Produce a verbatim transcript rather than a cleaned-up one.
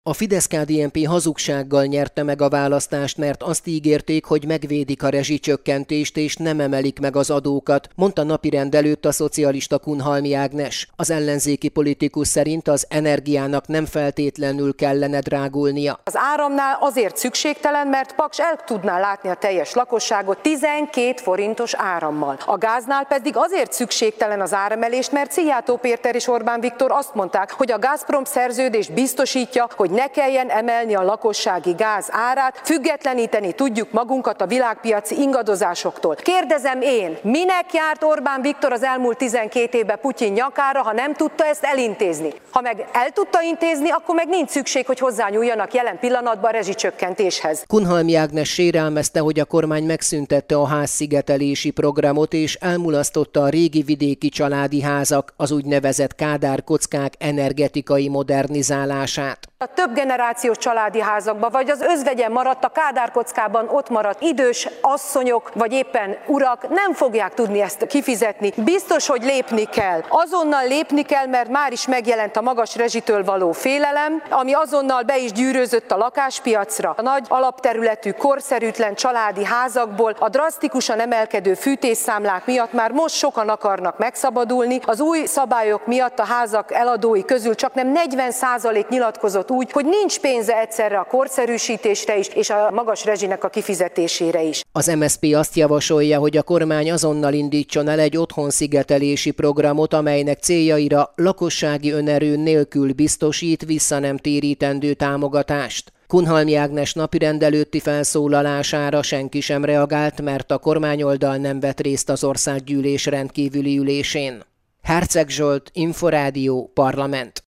A Fidesz-ká dé en pé hazugsággal nyerte meg a választást, mert azt ígérték, hogy megvédik a rezsicsökkentést és nem emelik meg az adókat, mondta napirend előtt a szocialista Kunhalmi Ágnes. Az ellenzéki politikus szerint az energiának nem feltétlenül kellene drágulnia. Az áramnál azért szükségtelen, mert Paks el tudná látni a teljes lakosságot tizenkét forintos árammal. A gáznál pedig azért szükségtelen az áremelést, mert Szijjártó Péter és Orbán Viktor azt mondták, hogy a Gazprom szerződés biztosítja, hogy ne kelljen emelni a lakossági gáz árát, függetleníteni tudjuk magunkat a világpiaci ingadozásoktól. Kérdezem én, minek járt Orbán Viktor az elmúlt tizenkét évben Putyin nyakára, ha nem tudta ezt elintézni? Ha meg el tudta intézni, akkor meg nincs szükség, hogy hozzányúljanak jelen pillanatban a rezsicsökkentéshez. Kunhalmi Ágnes sérelmezte, hogy a kormány megszüntette a házszigetelési programot és elmulasztotta a régi vidéki családi házak, az úgynevezett Kádár kockák energetikai modernizálását. A több generációs családi házakban, vagy az özvegyen maradt, a Kádár kockában ott maradt idős asszonyok, vagy éppen urak nem fogják tudni ezt kifizetni. Biztos, hogy lépni kell. Azonnal lépni kell, mert már is megjelent a magas rezsitől való félelem, ami azonnal be is gyűrözött a lakáspiacra. A nagy alapterületű, korszerűtlen családi házakból a drasztikusan emelkedő fűtésszámlák miatt már most sokan akarnak megszabadulni. Az új szabályok miatt a házak eladói közül csaknem negyven százalék nyilatkozott úgy, hogy nincs pénze egyszerre a korszerűsítésre is, és a magas rezsinek a kifizetésére is. Az em es zé pé azt javasolja, hogy a kormány azonnal indítson el egy otthonszigetelési programot, amelynek céljaira lakossági önerő nélkül biztosít vissza nem térítendő támogatást. Kunhalmi Ágnes napirend előtti felszólalására senki sem reagált, mert a kormányoldal nem vett részt az országgyűlés rendkívüli ülésén. Herceg Zsolt, Inforádió, Parlament.